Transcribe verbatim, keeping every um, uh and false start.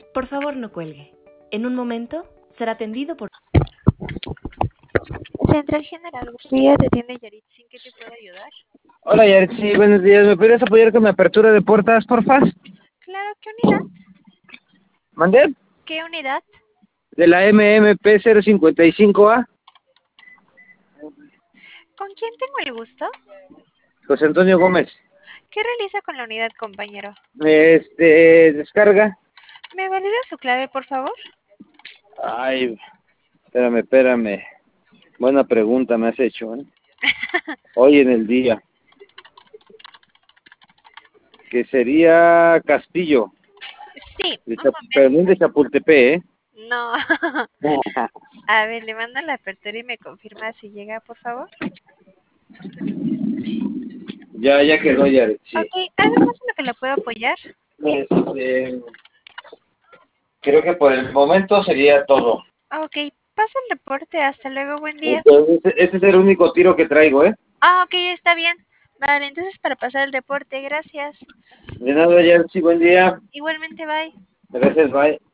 Por favor, no cuelgue. En un momento será atendido por... Central General, buen día, te atiende Yaritzi, ¿en qué te puedo ayudar? Hola Yaritzi, buenos días. ¿Me podrías apoyar con mi apertura de puertas, porfa? Claro, ¿qué unidad? ¿Mandé? ¿Qué unidad? De la M M P cero cincuenta y cinco A, ¿Con quién tengo el gusto? José Antonio Gómez. ¿Qué realiza con la unidad, compañero? Este, descarga. ¿Me valida su clave, por favor? Ay, espérame, espérame. Buena pregunta me has hecho, ¿eh? Hoy en el día. Que sería Castillo. Sí, De un Chap- pero no momento. de Chapultepec, ¿eh? No. A ver, le mando la apertura y me confirma si llega, por favor. Ya, ya quedó Yaritzi. Ok, ¿algo más en lo que le puedo apoyar? Este, creo que por el momento sería todo. Ok, pasa el reporte, hasta luego, buen día. Entonces, ese es el único tiro que traigo, ¿eh? Ah, ok, está bien. Vale, entonces para pasar el reporte, gracias. De nada, Yaritzi, buen día. Igualmente, bye. Gracias, bye.